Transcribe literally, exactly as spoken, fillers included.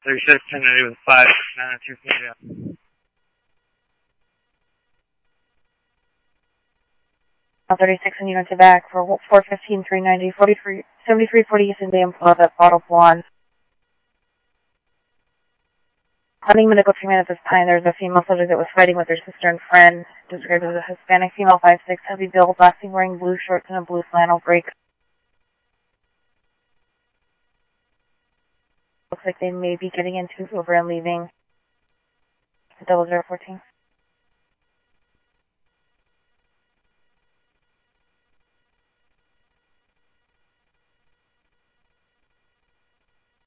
thirty-six, ten ninety with five, nine, two, four, yeah. thirty-six and units back for four fifteen, three ninety, forty-three, seventy-three forty East and Dam Plaza, Bottle one. Hunting medical treatment at this time. There's a female subject that was fighting with her sister and friend, described as a Hispanic female, five six, heavy build, last seen wearing blue shorts and a blue flannel break. Looks like they may be getting into Uber and leaving. Double zero fourteen.